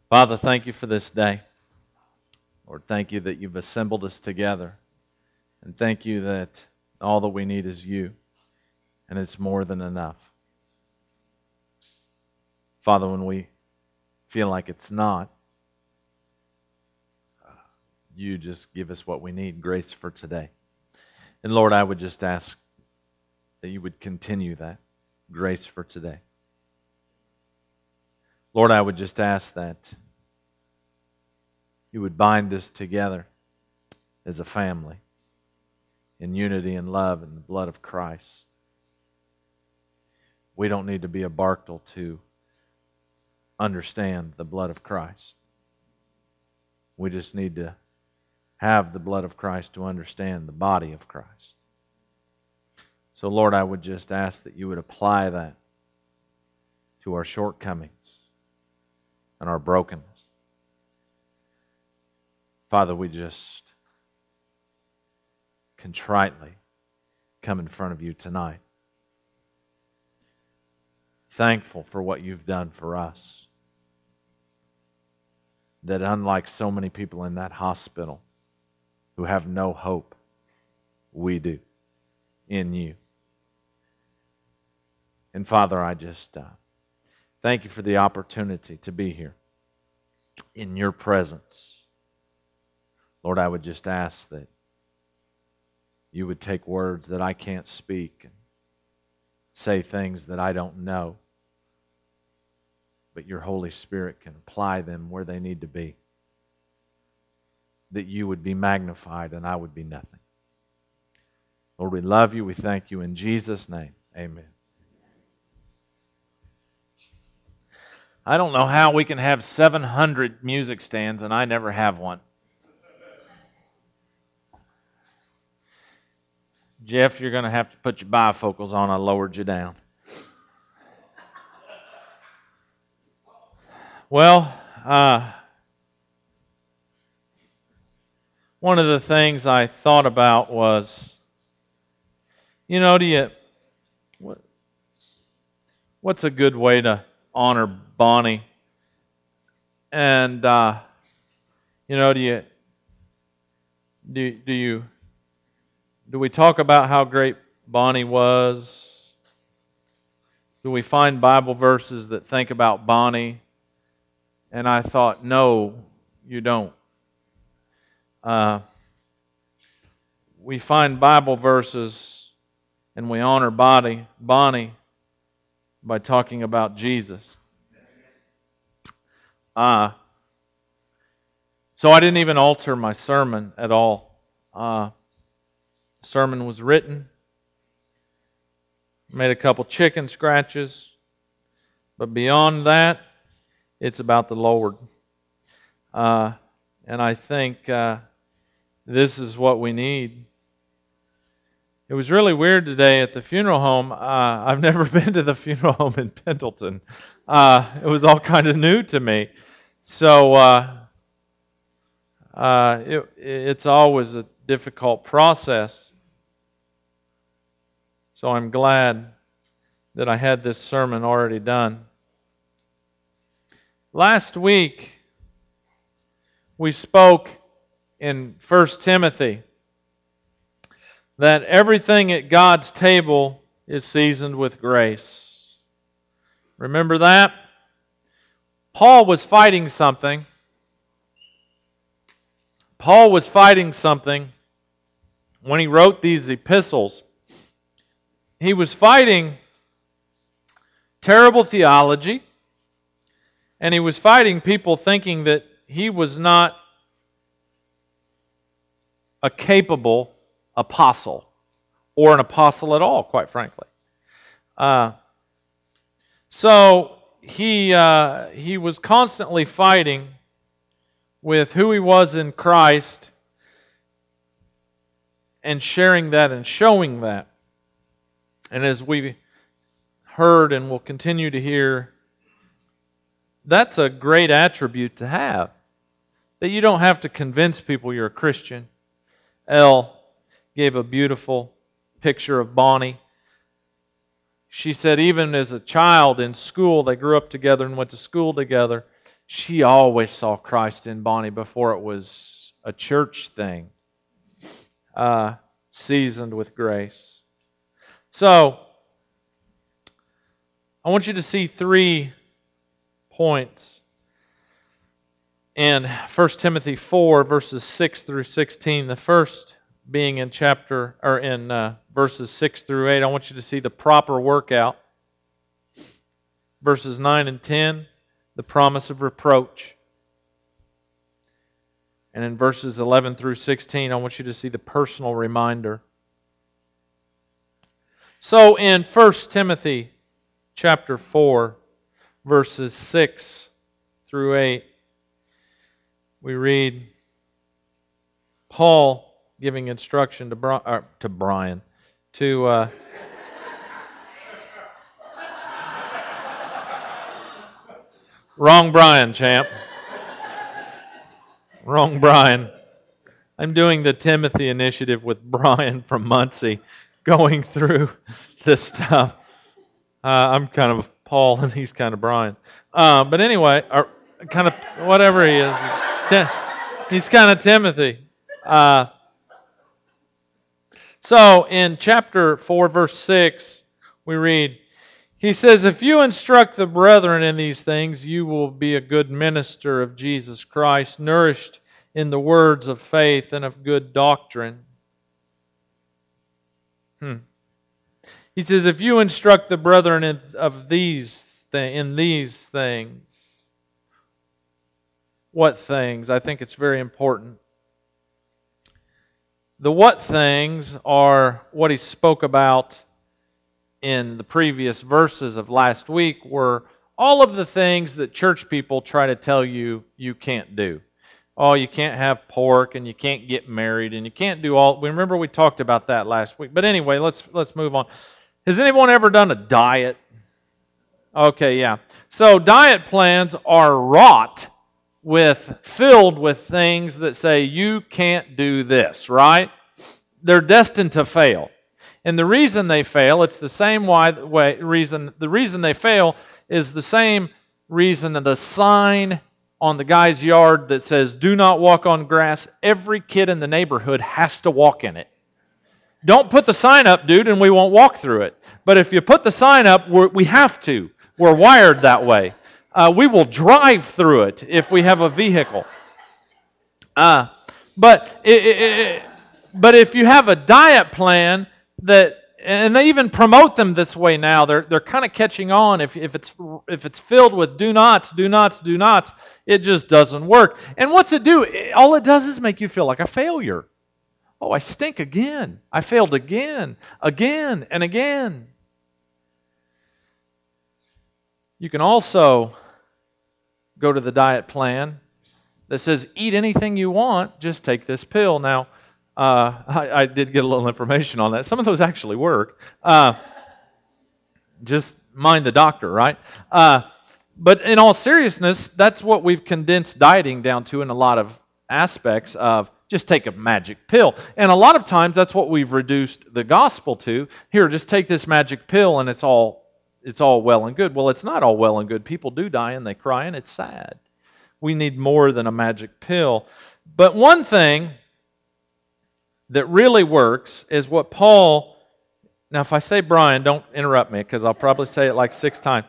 Father, thank you for this day. Lord, thank you that you've assembled us together. And thank you that all that we need is you. And it's more than enough. Father, when we feel like it's not, you just give us what we need, grace for today. And Lord, I would just ask that you would continue that grace for today. Lord, I would just ask that you would bind us together as a family in unity and love and the blood of Christ. We don't need to be a Barkle to understand the blood of Christ. We just need to have the blood of Christ to understand the body of Christ. So, Lord, I would just ask that you would apply that to our shortcomings and our brokenness. Father, we just contritely come in front of you tonight, thankful for what you've done for us. That unlike so many people in that hospital who have no hope, we do in you. And Father, I just thank you for the opportunity to be here in your presence. Lord, I would just ask that you would take words that I can't speak and say things that I don't know, but your Holy Spirit can apply them where they need to be. That you would be magnified and I would be nothing. Lord, we love you. We thank you in Jesus' name. Amen. I don't know how we can have 700 music stands and I never have one. Jeff, you're going to have to put your bifocals on. I lowered you down. Well, one of the things I thought about was, what's a good way to honor Bonnie? And do we talk about how great Bonnie was? Do we find Bible verses that think about Bonnie? And I thought, no, you don't. We find Bible verses and we honor Bonnie by talking about Jesus. So I didn't even alter my sermon at all. The sermon was written. Made a couple chicken scratches. But beyond that, it's about the Lord. And I think this is what we need. It was really weird today at the funeral home. I've never been to the funeral home in Pendleton. It was all kind of new to me. So it's always a difficult process. So I'm glad that I had this sermon already done. Last week, we spoke in 1 Timothy that everything at God's table is seasoned with grace. Remember that? Paul was fighting something. Paul was fighting something when he wrote these epistles. He was fighting terrible theology. And he was fighting people thinking that he was not a capable apostle, or an apostle at all, quite frankly. So he was constantly fighting with who he was in Christ and sharing that and showing that. And as we heard and will continue to hear, that's a great attribute to have. That you don't have to convince people you're a Christian. Elle gave a beautiful picture of Bonnie. She said even as a child in school, they grew up together and went to school together. she always saw Christ in Bonnie before it was a church thing. Seasoned with grace. So, I want you to see 3 points in 1 Timothy 4, verses 6 through 16. The first being in verses 6 through 8. I want you to see the proper workout. Verses 9 and 10, the promise of reproach. And in verses 11 through 16, I want you to see the personal reminder. So in 1 Timothy chapter 4, verses 6 through 8, we read Paul giving instruction to Brian, wrong Brian, champ. Wrong Brian. I'm doing the Timothy initiative with Brian from Muncie, going through this stuff. I'm kind of Paul and he's kind of Brian. But anyway, or kind of whatever he is. He's kind of Timothy. So in chapter 4, verse 6, we read, he says, if you instruct the brethren in these things, you will be a good minister of Jesus Christ, nourished in the words of faith and of good doctrine. He says, if you instruct the brethren in these things, what things? I think it's very important. The what things are what he spoke about in the previous verses of last week, were all of the things that church people try to tell you you can't do. Oh, you can't have pork, and you can't get married, and you can't do all. Remember we talked about that last week. But anyway, let's move on. Has anyone ever done a diet? Okay, yeah. So diet plans are filled with things that say you can't do this, right? They're destined to fail. And the reason they fail, it's the same reason. The reason they fail is the same reason that the sign on the guy's yard that says, do not walk on grass, every kid in the neighborhood has to walk in it. Don't put the sign up, dude, and we won't walk through it. But if you put the sign up, we have to. We're wired that way. We will drive through it if we have a vehicle. But if you have a diet plan and they even promote them this way now, they're kind of catching on. If it's filled with do nots, it just doesn't work. And what's it do? All it does is make you feel like a failure. Oh, I stink again. I failed again and again. You can also go to the diet plan that says, eat anything you want, just take this pill. Now, I did get a little information on that. Some of those actually work. Just mind the doctor, right? But in all seriousness, that's what we've condensed dieting down to in a lot of aspects of just take a magic pill. And a lot of times that's what we've reduced the gospel to. Here, just take this magic pill and it's all well and good. Well, it's not all well and good. People do die and they cry and it's sad. We need more than a magic pill. But one thing that really works is what Paul, now if I say Brian, don't interrupt me because I'll probably say it like 6 times.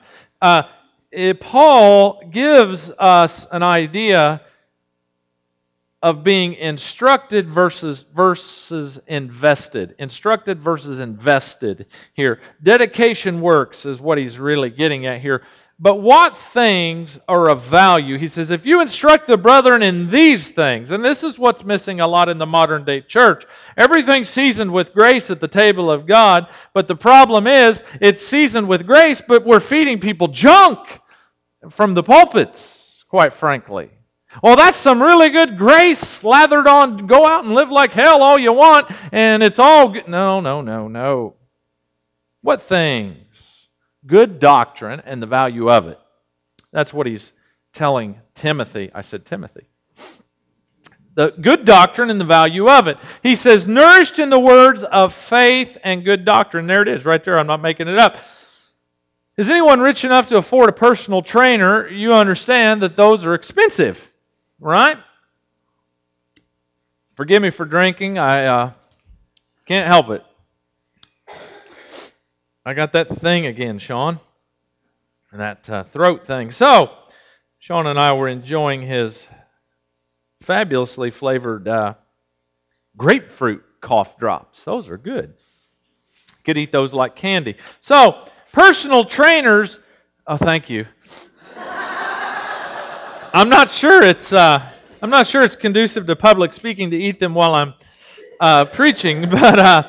Paul gives us an idea of being instructed versus invested. Instructed versus invested here. Dedication works is what he's really getting at here. But what things are of value? He says, if you instruct the brethren in these things, and this is what's missing a lot in the modern day church. Everything's seasoned with grace at the table of God, but the problem is it's seasoned with grace, but we're feeding people junk from the pulpits, quite frankly. Well, that's some really good grace slathered on, go out and live like hell all you want, and it's all good. No. What things? Good doctrine and the value of it. That's what he's telling Timothy. I said Timothy. The good doctrine and the value of it. He says, nourished in the words of faith and good doctrine. There it is, right there. I'm not making it up. Is anyone rich enough to afford a personal trainer? You understand that those are expensive, right? Forgive me for drinking. I can't help it. I got that thing again, Sean. That throat thing. So, Sean and I were enjoying his fabulously flavored grapefruit cough drops. Those are good. Could eat those like candy. So, personal trainers. Oh, thank you. I'm not sure it's conducive to public speaking to eat them while I'm preaching, but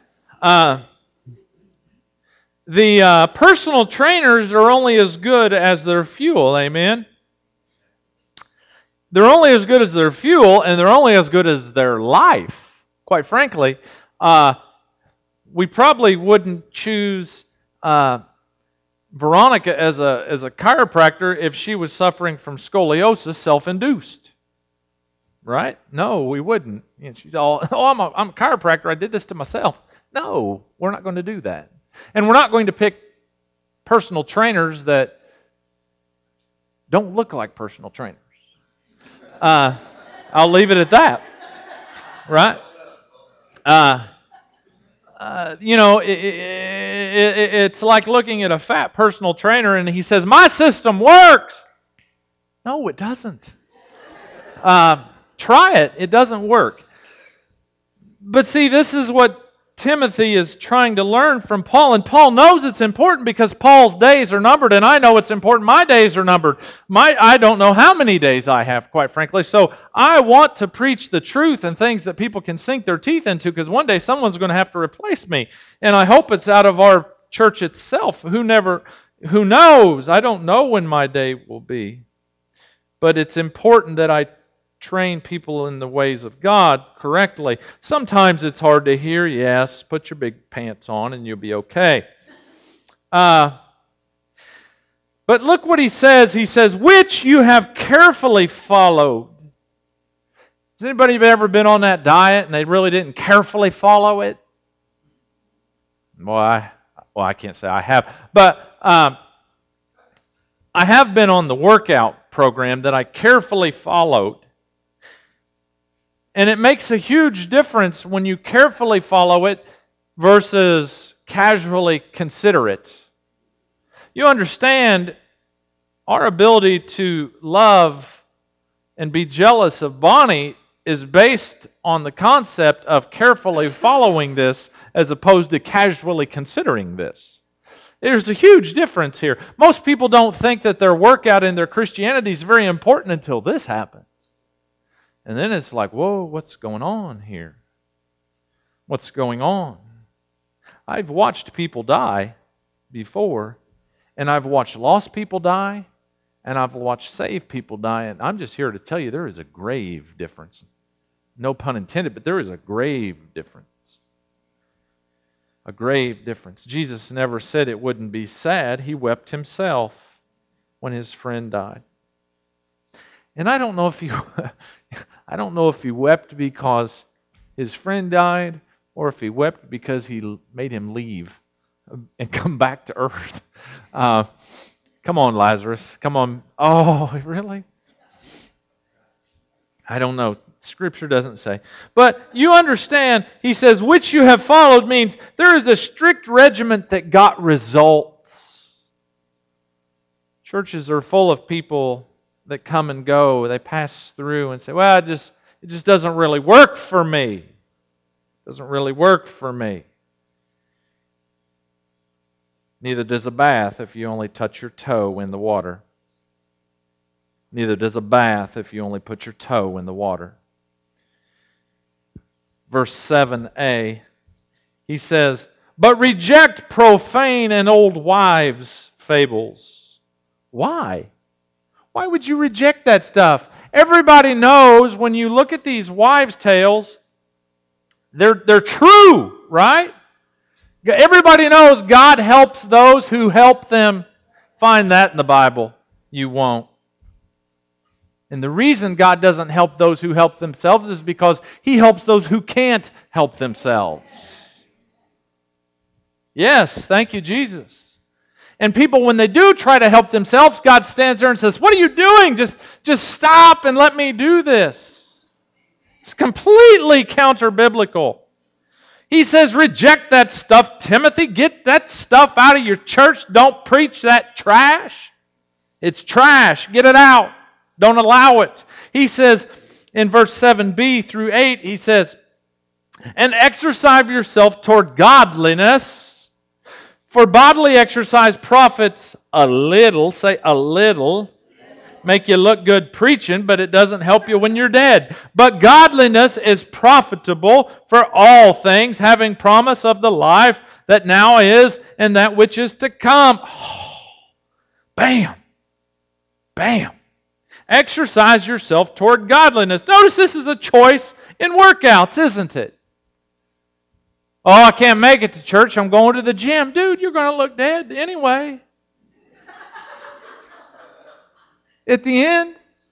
the personal trainers are only as good as their fuel. Amen. They're only as good as their fuel, and they're only as good as their life. Quite frankly, we probably wouldn't choose Veronica as a chiropractor if she was suffering from scoliosis, self-induced. Right? No, we wouldn't. And she's all, I'm a chiropractor. I did this to myself. No, we're not going to do that. And we're not going to pick personal trainers that don't look like personal trainers. I'll leave it at that. Right? It's like looking at a fat personal trainer and he says, "My system works." No, it doesn't. Try it. It doesn't work. But see, this is what Timothy is trying to learn from Paul, and Paul knows it's important because Paul's days are numbered, and I know it's important. My days are numbered. I don't know how many days I have, quite frankly. So I want to preach the truth and things that people can sink their teeth into, because one day someone's going to have to replace me, and I hope it's out of our church itself. Who knows? I don't know when my day will be, but it's important that I train people in the ways of God correctly. Sometimes it's hard to hear. Yes, put your big pants on and you'll be okay. But look what he says. He says, which you have carefully followed. Has anybody ever been on that diet and they really didn't carefully follow it? Well, I can't say I have. But I have been on the workout program that I carefully followed. And it makes a huge difference when you carefully follow it versus casually consider it. You understand our ability to love and be jealous of Bonnie is based on the concept of carefully following this as opposed to casually considering this. There's a huge difference here. Most people don't think that their workout and their Christianity is very important until this happens. And then it's like, whoa, what's going on here? What's going on? I've watched people die before, and I've watched lost people die, and I've watched saved people die, and I'm just here to tell you there is a grave difference. No pun intended, but there is a grave difference. A grave difference. Jesus never said it wouldn't be sad. He wept himself when his friend died. And I don't know if he wept because his friend died or if he wept because he made him leave and come back to earth. Come on, Lazarus. Come on. Oh, really? I don't know. Scripture doesn't say. But you understand, he says, which you have followed means there is a strict regiment that got results. Churches are full of people that come and go. They pass through and say, well, it just doesn't really work for me. It doesn't really work for me. Neither does a bath if you only touch your toe in the water. Neither does a bath if you only put your toe in the water. Verse 7a, he says, but reject profane and old wives' fables. Why? Why would you reject that stuff? Everybody knows when you look at these wives' tales, they're true, right? Everybody knows God helps those who help them. Find that in the Bible. You won't. And the reason God doesn't help those who help themselves is because He helps those who can't help themselves. Yes, thank you, Jesus. And people, when they do try to help themselves, God stands there and says, what are you doing? Just stop and let me do this. It's completely counter-biblical. He says, reject that stuff, Timothy. Get that stuff out of your church. Don't preach that trash. It's trash. Get it out. Don't allow it. He says in verse 7b through 8, he says, and exercise yourself toward godliness. For bodily exercise profits a little. Say a little. Make you look good preaching, but it doesn't help you when you're dead. But godliness is profitable for all things, having promise of the life that now is and that which is to come. Oh, bam. Bam. Exercise yourself toward godliness. Notice this is a choice in workouts, isn't it? Oh, I can't make it to church. I'm going to the gym. Dude, you're going to look dead anyway. At the end,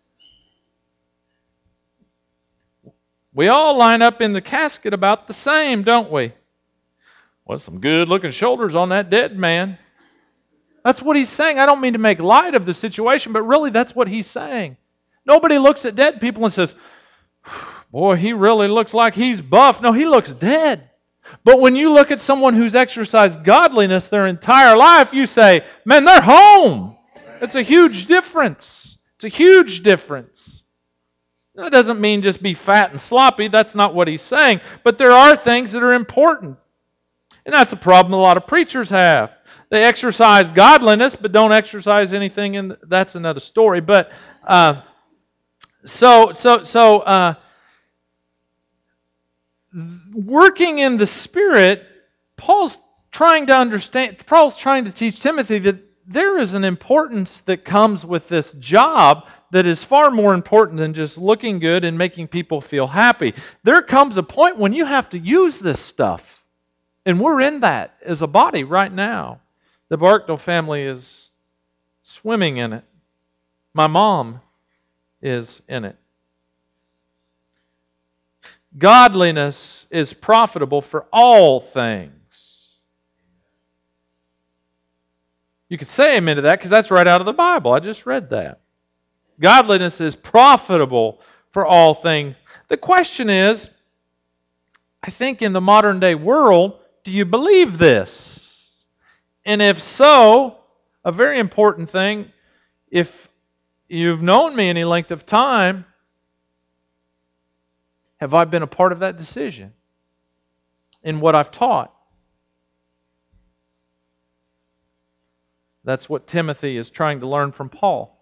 we all line up in the casket about the same, don't we? Well, some good-looking shoulders on that dead man. That's what he's saying. I don't mean to make light of the situation, but really that's what he's saying. Nobody looks at dead people and says, boy, he really looks like he's buff. No, he looks dead. But when you look at someone who's exercised godliness their entire life, you say, man, they're home. It's a huge difference. It's a huge difference. That doesn't mean just be fat and sloppy. That's not what he's saying. But there are things that are important. And that's a problem a lot of preachers have. They exercise godliness, but don't exercise anything. And that's another story. But working in the Spirit, Paul's trying to teach Timothy that there is an importance that comes with this job that is far more important than just looking good and making people feel happy. There comes a point when you have to use this stuff. And we're in that as a body right now. The Barkdale family is swimming in it. My mom is in it. Godliness is profitable for all things. You could say amen to that because that's right out of the Bible. I just read that. Godliness is profitable for all things. The question is, I think in the modern day world, do you believe this? And if so, a very important thing, if you've known me any length of time, have I been a part of that decision in what I've taught? That's what Timothy is trying to learn from Paul.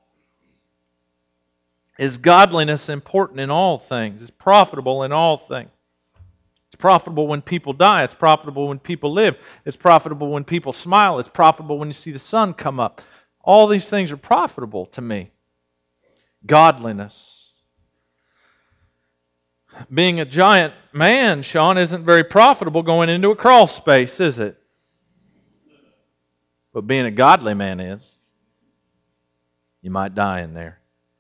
Is godliness important in all things? It's profitable in all things. It's profitable when people die. It's profitable when people live. It's profitable when people smile. It's profitable when you see the sun come up. All these things are profitable to me. Godliness. Being a giant man, Sean, isn't very profitable going into a crawl space, is it? But being a godly man is. You might die in there.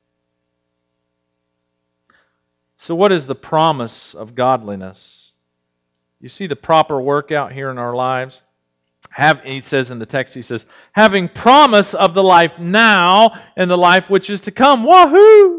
So what is the promise of godliness? You see the proper workout here in our lives? He says in the text, he says, having promise of the life now and the life which is to come. Wahoo!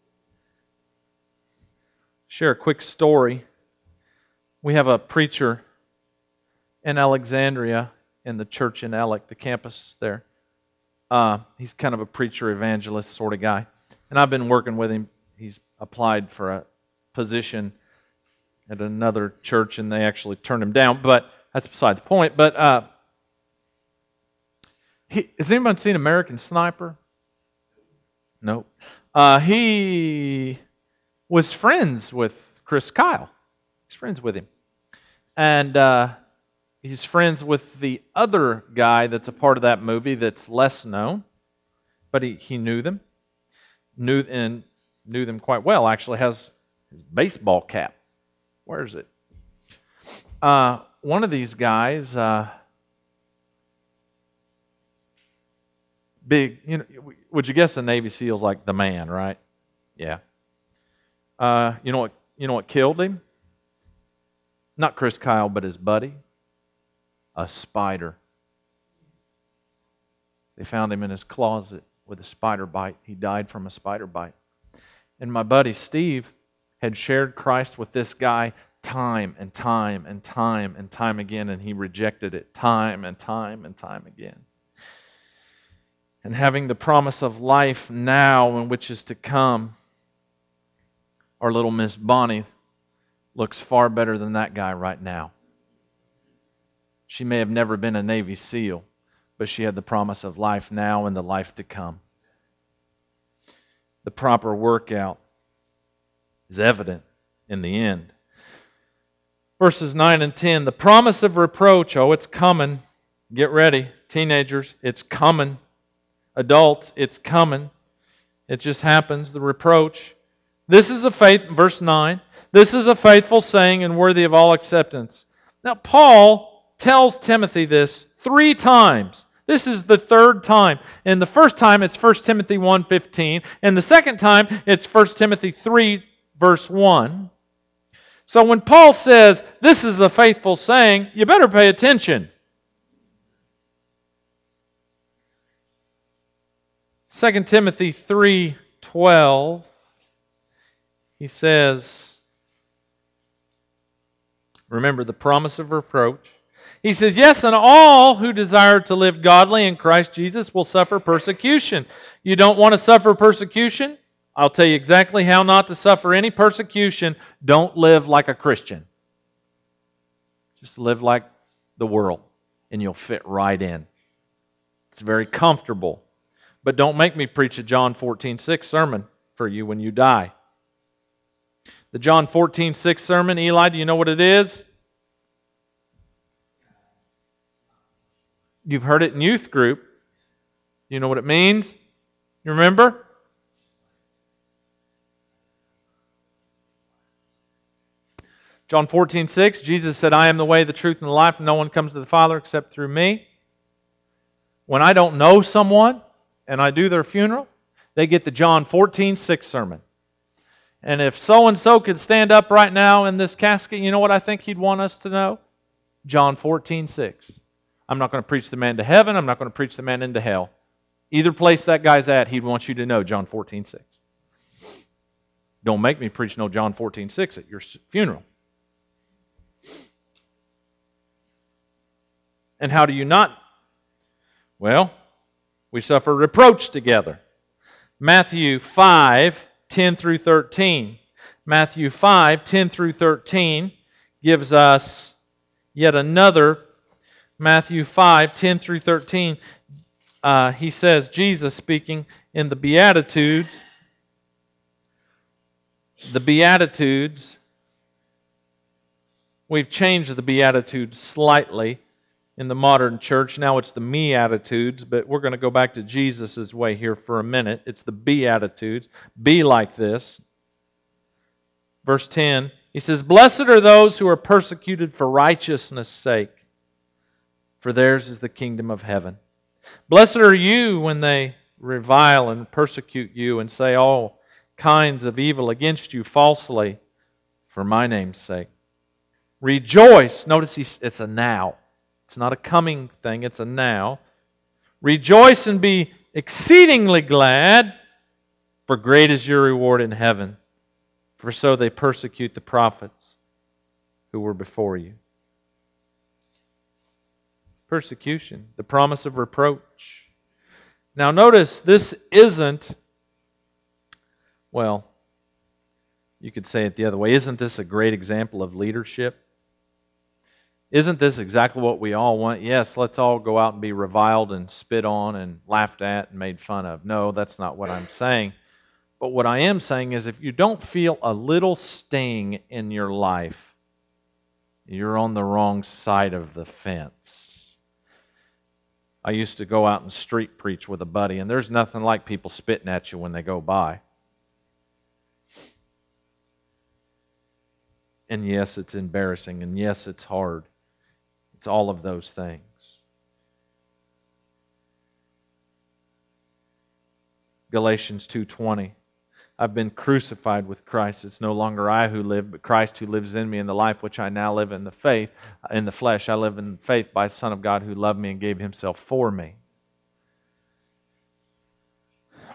Share a quick story. We have a preacher in Alexandria in the church in Alec, the campus there. He's kind of a preacher, evangelist sort of guy. And I've been working with him. He's applied for a position at another church and they actually turned him down. But that's beside the point. But has anyone seen American Sniper? No. He was friends with Chris Kyle. He's friends with him. And he's friends with the other guy that's a part of that movie that's less known. But he knew them. Knew them quite well. Actually has his baseball cap. Where is it? One of these guys, big, would you guess the Navy SEAL's like the man, right? Yeah. You know what killed him? Not Chris Kyle, but his buddy. A spider. They found him in his closet with a spider bite. He died from a spider bite. And my buddy Steve had shared Christ with this guy time and time and time and time again, and he rejected it time and time and time again. And having the promise of life now and which is to come, our little Miss Bonnie looks far better than that guy right now. She may have never been a Navy SEAL, but she had the promise of life now and the life to come. The proper workout is evident in the end. Verses 9 and 10, the promise of reproach, oh, it's coming. Get ready. Teenagers, it's coming. Adults, it's coming. It just happens, the reproach. This is a faith, verse 9, this is a faithful saying and worthy of all acceptance. Now, Paul tells Timothy this 3 times. This is the 3rd time. And the first time it's 1 Timothy 1:15. And the second time it's 1 Timothy 3, verse 1. So when Paul says, this is a faithful saying, you better pay attention. 2 Timothy 3:12, he says, remember the promise of reproach. He says, yes, and all who desire to live godly in Christ Jesus will suffer persecution. You don't want to suffer persecution? I'll tell you exactly how not to suffer any persecution. Don't live like a Christian. Just live like the world, and you'll fit right in. It's very comfortable. But don't make me preach a John 14:6 sermon for you when you die. The John 14:6 sermon, Eli, do you know what it is? You've heard it in youth group. Do you know what it means? You remember? John 14:6, Jesus said, I am the way, the truth, and the life, and no one comes to the Father except through me. When I don't know someone and I do their funeral, they get the John 14:6 sermon. And if so-and-so could stand up right now in this casket, you know what I think he'd want us to know? John 14:6. I'm not going to preach the man to heaven. I'm not going to preach the man into hell. Either place that guy's at, he'd want you to know John 14:6. Don't make me preach no John 14:6 at your funeral. And how do you not? Well, we suffer reproach together. Matthew 5:10 through 13. Matthew 5:10 through 13 gives us yet another. Matthew 5:10 through 13, he says, Jesus speaking in the Beatitudes. The Beatitudes, we've changed the Beatitudes slightly in the modern church. Now it's the me-attitudes, but we're going to go back to Jesus' way here for a minute. It's the Beatitudes. Be like this. Verse 10, he says, blessed are those who are persecuted for righteousness' sake, for theirs is the kingdom of heaven. Blessed are you when they revile and persecute you and say all kinds of evil against you falsely for my name's sake. Rejoice. Notice it's a now. It's not a coming thing, it's a now. Rejoice and be exceedingly glad, for great is your reward in heaven. For so they persecute the prophets who were before you. Persecution, the promise of reproach. Now notice, this isn't, well, you could say it the other way. Isn't this a great example of leadership? Isn't this exactly what we all want? Yes, let's all go out and be reviled and spit on and laughed at and made fun of. No, that's not what I'm saying. But what I am saying is if you don't feel a little sting in your life, you're on the wrong side of the fence. I used to go out and street preach with a buddy, and there's nothing like people spitting at you when they go by. And yes, it's embarrassing, and yes, it's hard. It's all of those things. Galatians 2:20. I've been crucified with Christ. It's no longer I who live, but Christ who lives in me. In the life which I now live in the faith, in the flesh, I live in faith by the Son of God who loved me and gave himself for me.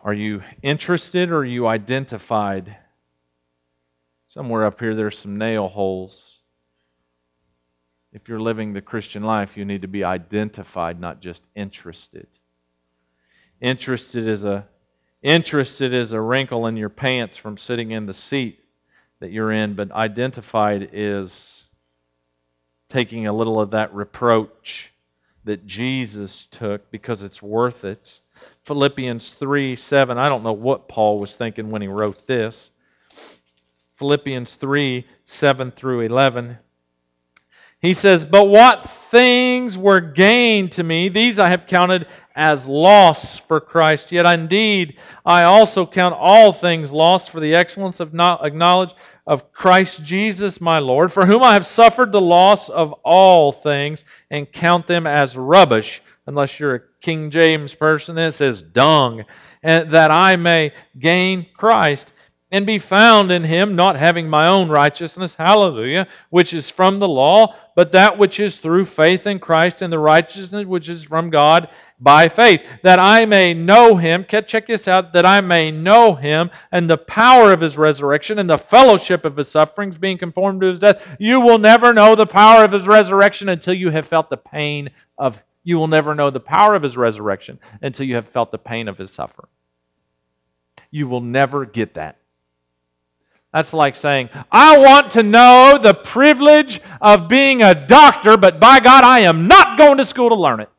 Are you interested or are you identified? Somewhere up here there's some nail holes. If you're living the Christian life, you need to be identified, not just interested. Interested is a wrinkle in your pants from sitting in the seat that you're in, but identified is taking a little of that reproach that Jesus took because it's worth it. Philippians 3:7. I don't know what Paul was thinking when he wrote this. Philippians 3:7 through 11. He says, "But what things were gained to me, these I have counted as loss for Christ. Yet indeed I also count all things lost for the excellence of knowledge of Christ Jesus my Lord, for whom I have suffered the loss of all things, and count them as rubbish," unless you're a King James person, it says dung, "and that I may gain Christ, and be found in Him, not having my own righteousness," hallelujah, "which is from the law, but that which is through faith in Christ, and the righteousness which is from God by faith, that I may know Him," check this out, "that I may know Him, and the power of His resurrection, and the fellowship of His sufferings, being conformed to His death." You will never know the power of His resurrection until you have felt the pain of, you will never know the power of His resurrection until you have felt the pain of His suffering. You will never get that. That's like saying, "I want to know the privilege of being a doctor, but by God, I am not going to school to learn it."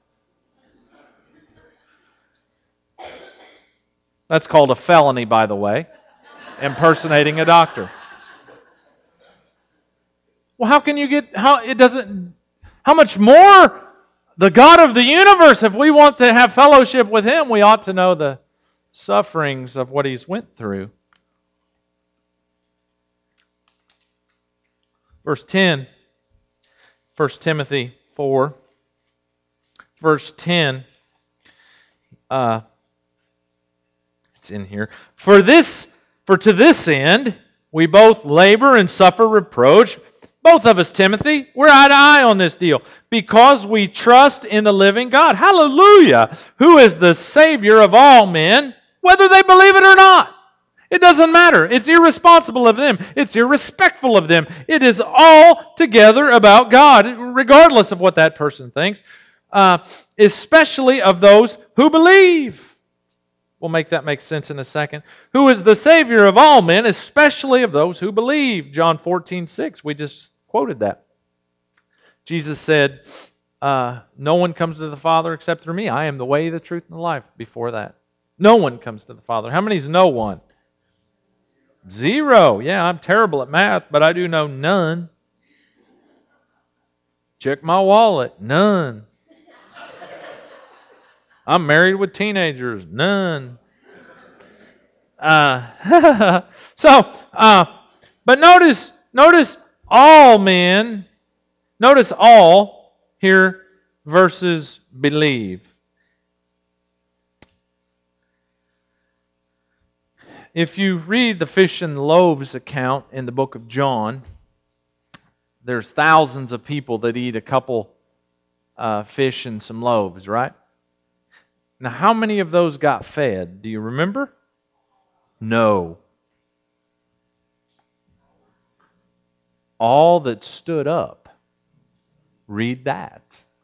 That's called a felony, by the way, impersonating a doctor. Well, how can you get, how much more the God of the universe, if we want to have fellowship with Him, we ought to know the sufferings of what He's went through. Verse 10, 1 Timothy 4, verse 10, it's in here. For to this end we both labor and suffer reproach, both of us, Timothy. We're eye to eye on this deal, because we trust in the living God. Hallelujah! Who is the Savior of all men, whether they believe it or not. It doesn't matter. It's irresponsible of them. It's irrespectful of them. It is all together about God, regardless of what that person thinks, especially of those who believe. We'll make that make sense in a second. Who is the Savior of all men, especially of those who believe. John 14:6. We just quoted that. Jesus said, "No one comes to the Father except through me. I am the way, the truth, and the life." Before that, no one comes to the Father. How many is no one? Zero. Yeah, I'm terrible at math, but I do know none. Check my wallet. None. I'm married with teenagers. None. But notice all men. Notice all here versus believe. If you read the fish and loaves account in the book of John, there's thousands of people that eat a couple fish and some loaves, right? Now, how many of those got fed? Do you remember? No. All that stood up. Read that.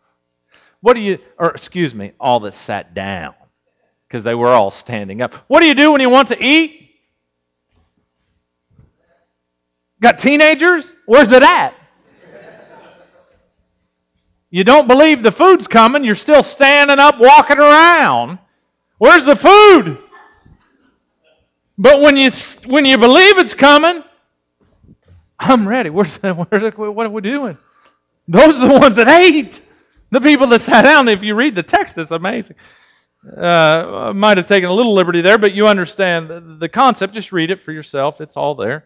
All that sat down. Because they were all standing up. What do you do when you want to eat? Got teenagers? Where's it at? You don't believe the food's coming, you're still standing up, walking around. Where's the food? But when you believe it's coming, I'm ready. What are we doing? Those are the ones that ate. The people that sat down, if you read the text, it's amazing. I might have taken a little liberty there, but you understand the concept. Just read it for yourself. It's all there.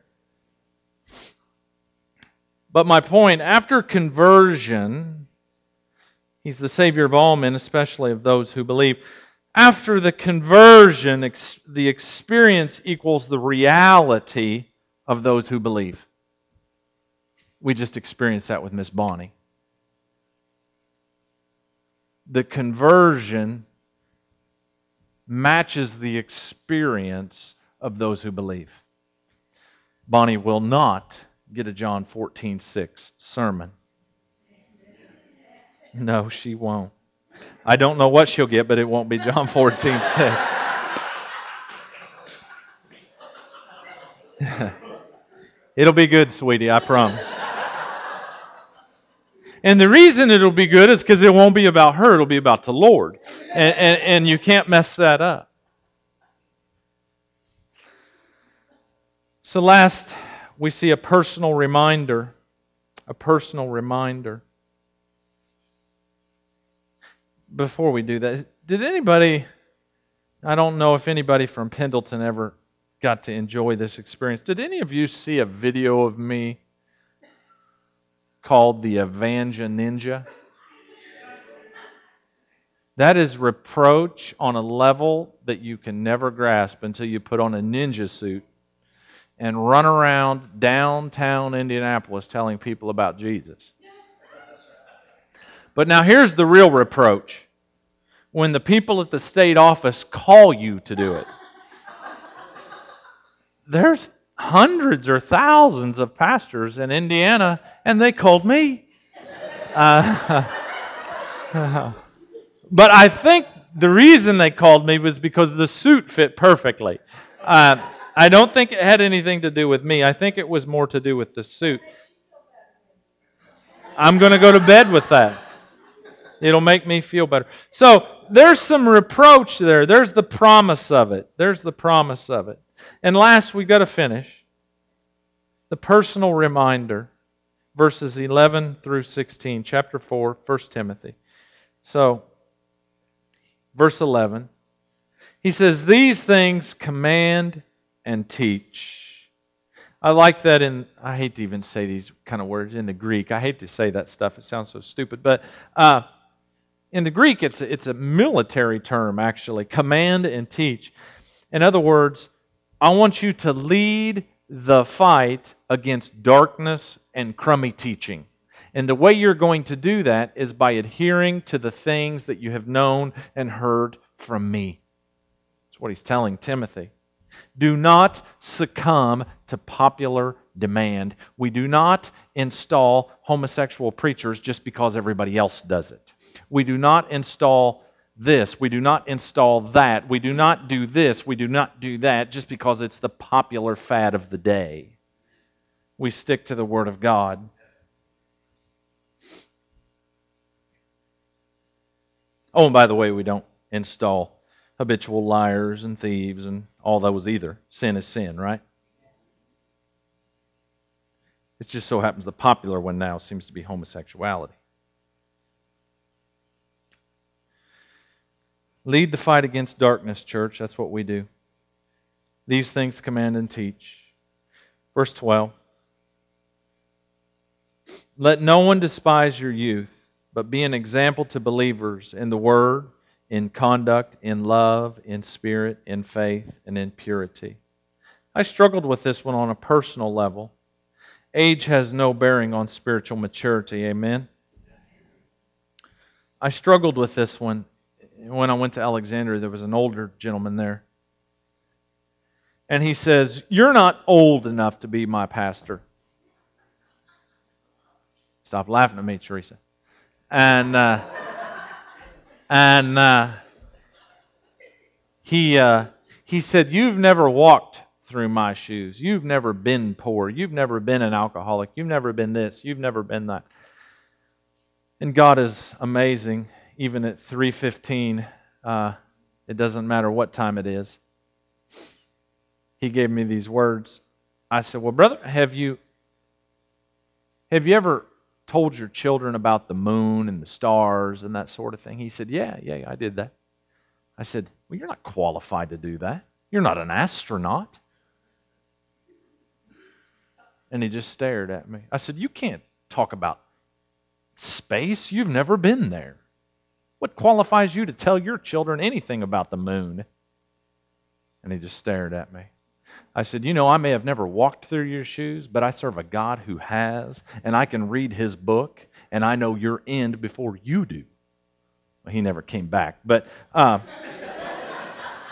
But my point, after conversion, He's the Savior of all men, especially of those who believe. After the conversion, the experience equals the reality of those who believe. We just experienced that with Miss Bonnie. The conversion matches the experience of those who believe. Bonnie will not get a John 14:6 sermon. No, she won't. I don't know what she'll get, but it won't be John 14:6. It'll be good, sweetie, I promise. And the reason it'll be good is because it won't be about her, it'll be about the Lord. And you can't mess that up. So last, we see a personal reminder. A personal reminder. Before we do that, did anybody, I don't know if anybody from Pendleton ever got to enjoy this experience. Did any of you see a video of me called the Evangel Ninja? That is reproach on a level that you can never grasp until you put on a ninja suit and run around downtown Indianapolis telling people about Jesus. But now here's the real reproach. When the people at the state office call you to do it. There's hundreds or thousands of pastors in Indiana, and they called me. But I think the reason they called me was because the suit fit perfectly. I don't think it had anything to do with me. I think it was more to do with the suit. I'm going to go to bed with that. It'll make me feel better. So there's some reproach there. There's the promise of it. There's the promise of it. And last, we've got to finish. The personal reminder. Verses 11 through 16. Chapter 4, 1 Timothy. So, verse 11. He says, "These things command and teach." I like that I hate to even say these kind of words in the Greek. I hate to say that stuff. It sounds so stupid. But in the Greek, it's a military term, actually. Command and teach. In other words, I want you to lead the fight against darkness and crummy teaching. And the way you're going to do that is by adhering to the things that you have known and heard from me. That's what he's telling Timothy. Do not succumb to popular demand. We do not install homosexual preachers just because everybody else does it. We do not install this. We do not install that. We do not do this. We do not do that just because it's the popular fad of the day. We stick to the Word of God. Oh, and by the way, we don't install habitual liars and thieves and all those either. Sin is sin, right? It just so happens the popular one now seems to be homosexuality. Lead the fight against darkness, church. That's what we do. These things command and teach. Verse 12. Let no one despise your youth, but be an example to believers in the word, in conduct, in love, in spirit, in faith, and in purity. I struggled with this one on a personal level. Age has no bearing on spiritual maturity. Amen? I struggled with this one. When I went to Alexandria, there was an older gentleman there. And he says, "You're not old enough to be my pastor." Stop laughing at me, Teresa. And he said, "You've never walked through my shoes. You've never been poor. You've never been an alcoholic. You've never been this. You've never been that." And God is amazing. Even at 3:15, it doesn't matter what time it is. He gave me these words. I said, "Well, brother, have you ever told your children about the moon and the stars and that sort of thing?" He said, yeah, I did that. I said, "Well, you're not qualified to do that. You're not an astronaut." And he just stared at me. I said, "You can't talk about space. You've never been there. What qualifies you to tell your children anything about the moon?" And he just stared at me. I said, "You know, I may have never walked through your shoes, but I serve a God who has, and I can read His book, and I know your end before you do." Well, he never came back, but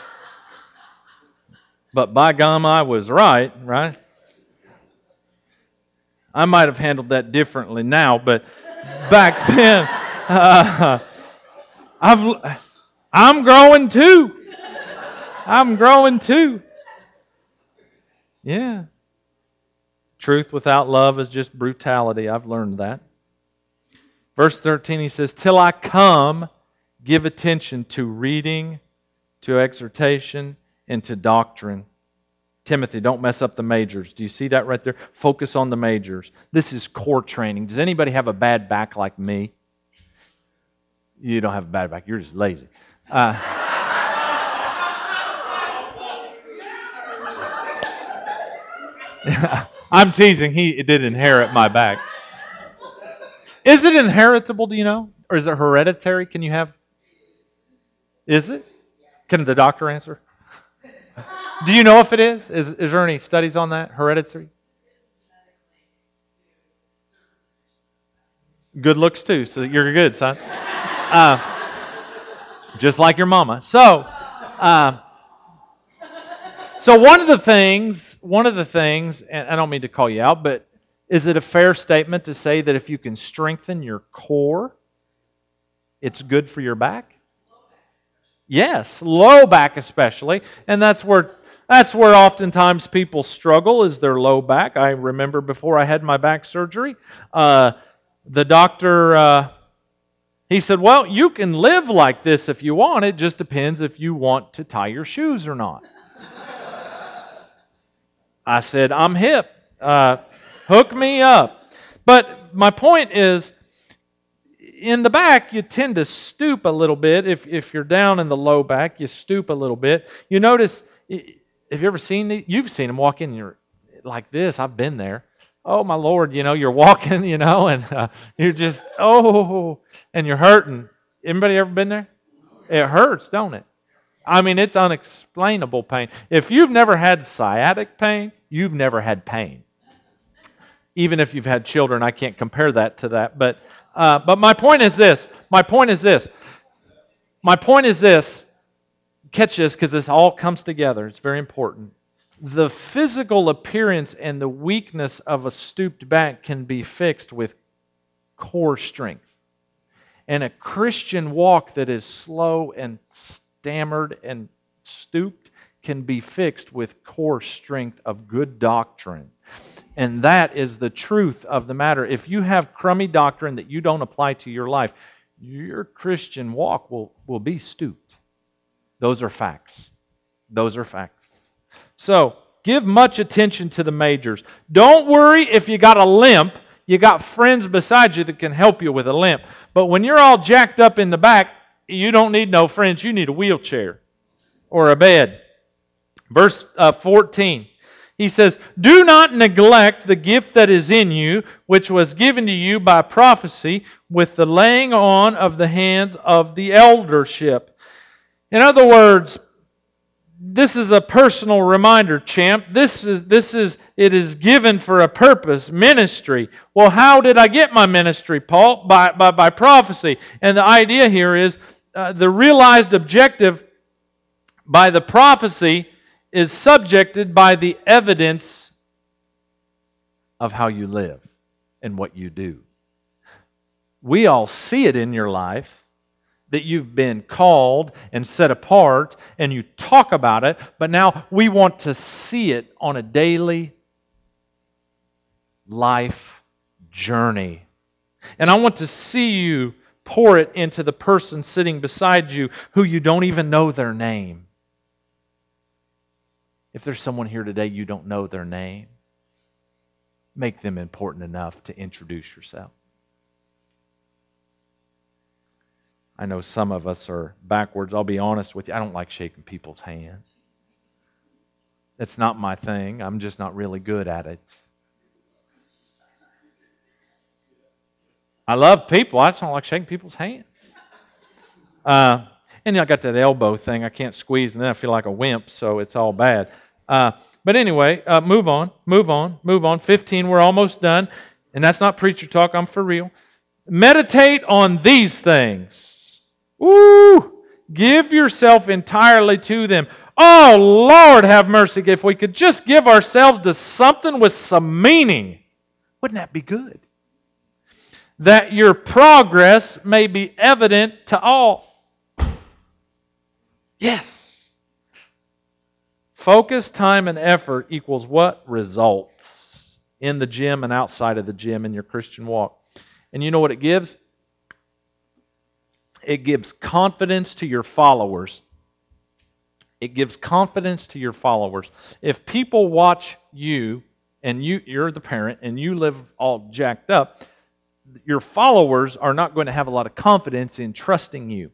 But by gum, I was right? I might have handled that differently now, but back then, I'm growing too. I'm growing too. Yeah. Truth without love is just brutality. I've learned that. Verse 13, he says, "Till I come, give attention to reading, to exhortation, and to doctrine." Timothy, don't mess up the majors. Do you see that right there? Focus on the majors. This is core training. Does anybody have a bad back like me? You don't have a bad back. You're just lazy. I'm teasing. He did inherit my back. Is it inheritable, do you know? Or is it hereditary? Can you have... Is it? Can the doctor answer? Do you know if it is? Is there any studies on that? Hereditary? Good looks too, so you're good, son. Just like your mama. So one of the things, and I don't mean to call you out, but is it a fair statement to say that if you can strengthen your core, it's good for your back? Yes, low back especially, and that's where oftentimes people struggle, is their low back. I remember before I had my back surgery, the doctor, he said, "Well, you can live like this if you want. It just depends if you want to tie your shoes or not." I said, "I'm hip. Hook me up." But my point is, in the back, you tend to stoop a little bit. If you're down in the low back, you stoop a little bit. You notice, have you ever seen these? You've seen them walk in, you're like this. I've been there. Oh, my Lord, you're walking, and you're just, and you're hurting. Anybody ever been there? It hurts, don't it? I mean, it's unexplainable pain. If you've never had sciatic pain, you've never had pain. Even if you've had children, I can't compare that to that. But my point is this. Catch this, because this all comes together. It's very important. The physical appearance and the weakness of a stooped back can be fixed with core strength. And a Christian walk that is slow and stammered and stooped can be fixed with core strength of good doctrine. And that is the truth of the matter. If you have crummy doctrine that you don't apply to your life, your Christian walk will be stooped. Those are facts. So, give much attention to the majors. Don't worry if you got a limp. You got friends beside you that can help you with a limp. But when you're all jacked up in the back, you don't need no friends. You need a wheelchair or a bed. Verse 14. He says, "Do not neglect the gift that is in you, which was given to you by prophecy, with the laying on of the hands of the eldership." In other words, this is a personal reminder, champ. It is given for a purpose, ministry. Well, how did I get my ministry, Paul? By prophecy. And the idea here is the realized objective by the prophecy is subjected by the evidence of how you live and what you do. We all see it in your life that you've been called and set apart, and you talk about it, but now we want to see it on a daily life journey. And I want to see you pour it into the person sitting beside you who you don't even know their name. If there's someone here today you don't know their name, make them important enough to introduce yourself. I know some of us are backwards. I'll be honest with you. I don't like shaking people's hands. It's not my thing. I'm just not really good at it. I love people. I just don't like shaking people's hands. And I got that elbow thing. I can't squeeze, and then I feel like a wimp, so it's all bad. But anyway, move on. 15, we're almost done. And that's not preacher talk. I'm for real. Meditate on these things. Woo! Give yourself entirely to them. Oh, Lord, have mercy. If we could just give ourselves to something with some meaning, wouldn't that be good? That your progress may be evident to all. Yes. Focus, time, and effort equals what? Results in the gym and outside of the gym in your Christian walk. And you know what it gives? It gives confidence to your followers. It gives confidence to your followers. If people watch you, and you're the parent, and you live all jacked up, your followers are not going to have a lot of confidence in trusting you.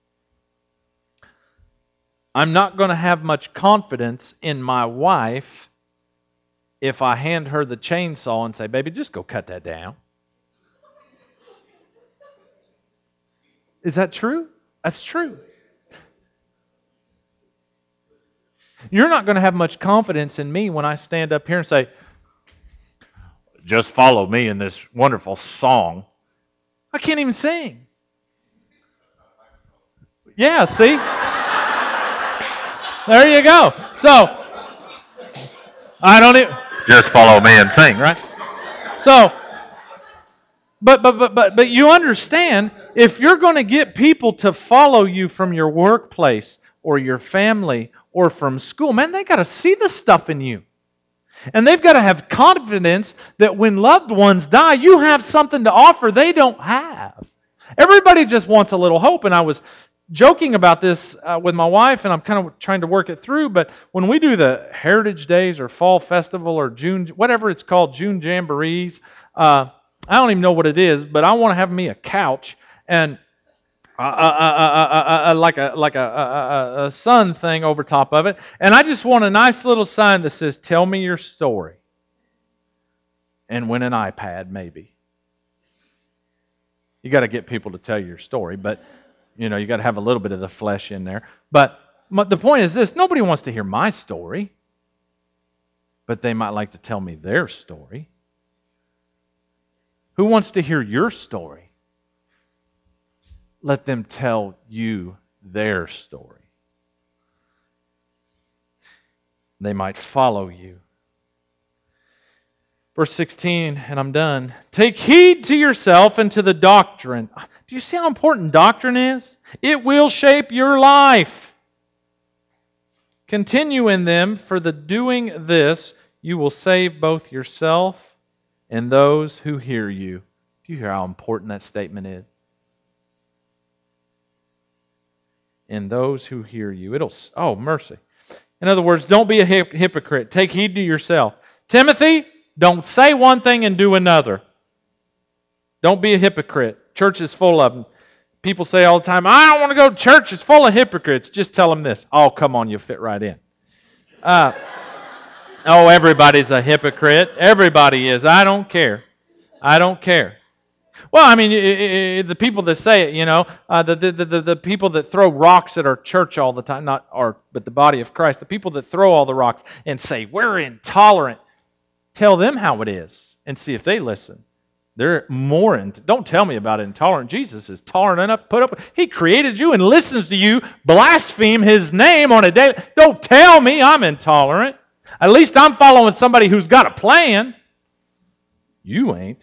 I'm not going to have much confidence in my wife if I hand her the chainsaw and say, baby, just go cut that down. Is that true? That's true. You're not going to have much confidence in me when I stand up here and say, just follow me in this wonderful song. I can't even sing. Yeah, see? There you go. So, I don't even... Just follow me and sing, right? So, but you understand, if you're going to get people to follow you from your workplace or your family or from school, man, they got to see the stuff in you. And they've got to have confidence that when loved ones die, you have something to offer they don't have. Everybody just wants a little hope, and I was joking about this with my wife, and I'm kind of trying to work it through, but when we do the Heritage Days or Fall Festival or June, whatever it's called, June Jamborees, I don't even know what it is, but I want to have me a couch and like a sun thing over top of it, and I just want a nice little sign that says, tell me your story, and win an iPad maybe. You got to get people to tell your story, but you know, you got to have a little bit of the flesh in there. But the point is this, nobody wants to hear my story, but they might like to tell me their story. Who wants to hear your story? Let them tell you their story. They might follow you. Verse 16, and I'm done. Take heed to yourself and to the doctrine. Do you see how important doctrine is? It will shape your life. Continue in them, for the doing this, you will save both yourself and those who hear you. Do you hear how important that statement is? And those who hear you. Oh, mercy. In other words, don't be a hypocrite. Take heed to yourself. Timothy, don't say one thing and do another. Don't be a hypocrite. Church is full of them. People say all the time, I don't want to go to church. It's full of hypocrites. Just tell them this. Oh, come on, you'll fit right in. Everybody's a hypocrite. Everybody is. I don't care. I don't care. Well, I mean, the people that say it, you know, the people that throw rocks at our church all the time, but the body of Christ, the people that throw all the rocks and say, we're intolerant. Tell them how it is and see if they listen. They're more don't tell me about intolerant. Jesus is tolerant enough to put up. He created you and listens to you blaspheme His name on a day. Don't tell me I'm intolerant. At least I'm following somebody who's got a plan. You ain't.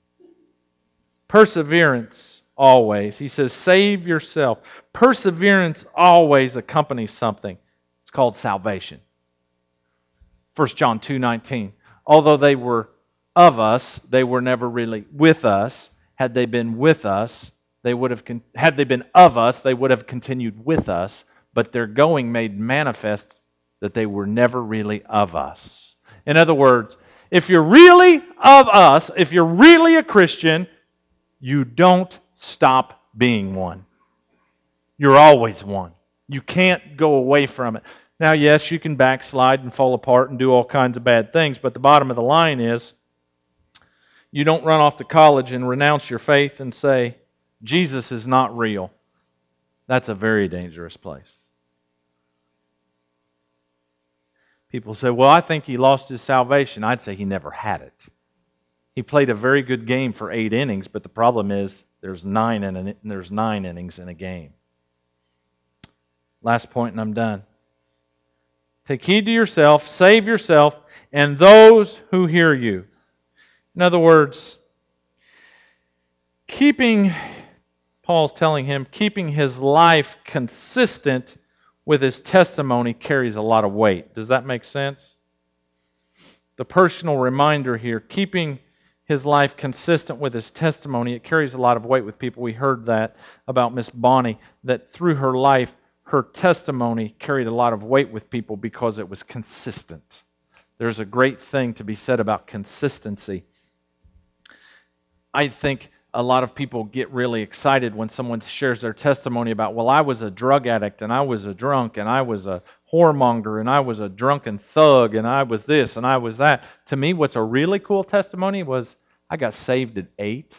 Perseverance always. He says, save yourself. Perseverance always accompanies something. It's called salvation. 1 John 2:19. Although they were of us, they were never really with us. Had they been with us, had they been of us, they would have continued with us. But their going made manifest that they were never really of us. In other words, if you're really of us, if you're really a Christian, you don't stop being one. You're always one. You can't go away from it. Now, yes, you can backslide and fall apart and do all kinds of bad things, but the bottom of the line is you don't run off to college and renounce your faith and say, Jesus is not real. That's a very dangerous place. People say, well, I think he lost his salvation. I'd say he never had it. He played a very good game for 8 innings, but the problem is there's 9 innings in a game. Last point and I'm done. Take heed to yourself, save yourself, and those who hear you. In other words, Paul's telling him, keeping his life consistent with his testimony carries a lot of weight. Does that make sense? The personal reminder here, keeping his life consistent with his testimony, it carries a lot of weight with people. We heard that about Miss Bonnie, that through her life, her testimony carried a lot of weight with people because it was consistent. There's a great thing to be said about consistency. I think a lot of people get really excited when someone shares their testimony about, well, I was a drug addict, and I was a drunk, and I was a whoremonger, and I was a drunken thug, and I was this, and I was that. To me, what's a really cool testimony was, I got saved at 8,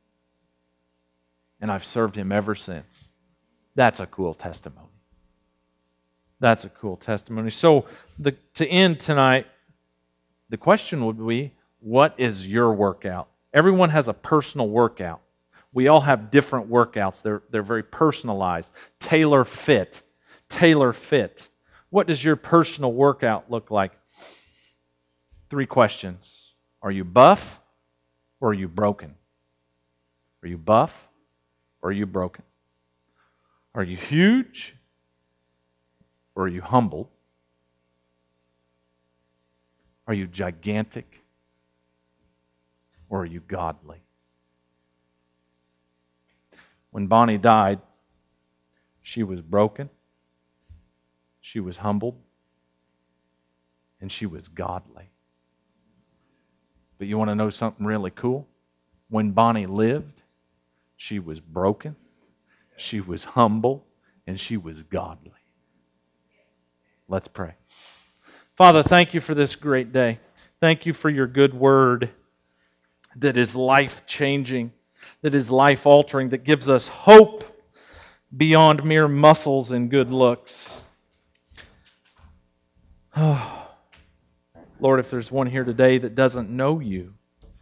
and I've served Him ever since. That's a cool testimony. That's a cool testimony. So, to end tonight, the question would be, what is your workout? Everyone has a personal workout. We all have different workouts. They're very personalized. Tailor fit. What does your personal workout look like? 3 questions. Are you buff or are you broken? Are you buff or are you broken? Are you huge or are you humble? Are you gigantic or are you godly? When Bonnie died, she was broken, she was humbled, and she was godly. But you want to know something really cool? When Bonnie lived, she was broken, she was humble, and she was godly. Let's pray. Father, thank you for this great day. Thank you for your good word that is life-changing, that is life-altering, that gives us hope beyond mere muscles and good looks. Oh, Lord, if there's one here today that doesn't know you,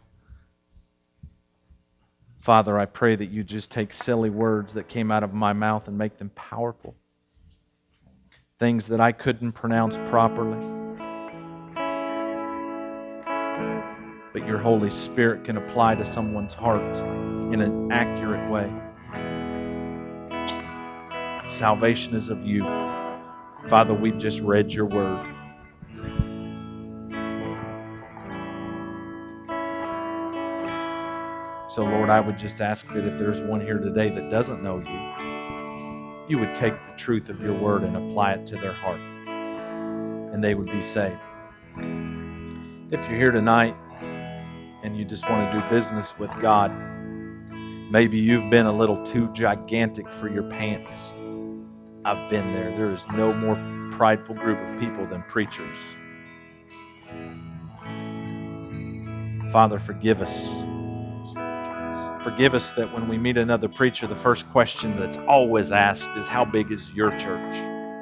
Father, I pray that you just take silly words that came out of my mouth and make them powerful. Things that I couldn't pronounce properly. But your Holy Spirit can apply to someone's heart in an accurate way. Salvation is of you. Father, we've just read your word. So, Lord, I would just ask that if there's one here today that doesn't know you, you would take the truth of your word and apply it to their heart, and they would be saved. If you're here tonight and you just want to do business with God, maybe you've been a little too gigantic for your pants. I've been there. There is no more prideful group of people than preachers. Father, forgive us. Forgive us that when we meet another preacher, the first question that's always asked is, how big is your church?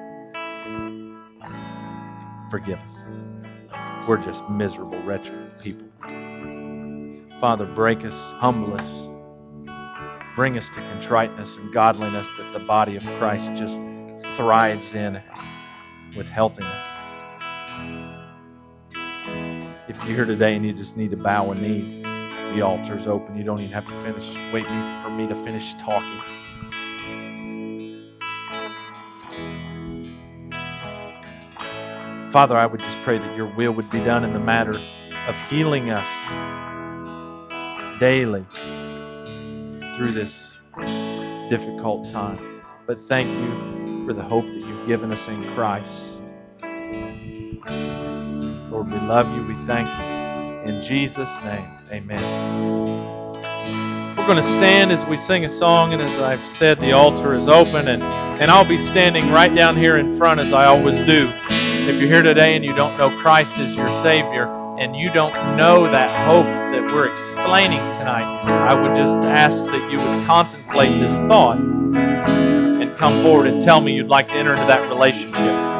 Forgive us. We're just miserable, wretched people. Father, break us, humble us, bring us to contriteness and godliness that the body of Christ just thrives in with healthiness. If you're here today and you just need to bow a knee, the altar's open. You don't even have to wait for me to finish talking. Father, I would just pray that your will would be done in the matter of healing us daily through this difficult time. But thank you for the hope that you've given us in Christ. Lord, we love you. We thank you. In Jesus' name, amen. We're going to stand as we sing a song, and as I've said, the altar is open, and I'll be standing right down here in front as I always do. If you're here today and you don't know Christ as your Savior, and you don't know that hope that we're explaining tonight, I would just ask that you would contemplate this thought and come forward and tell me you'd like to enter into that relationship.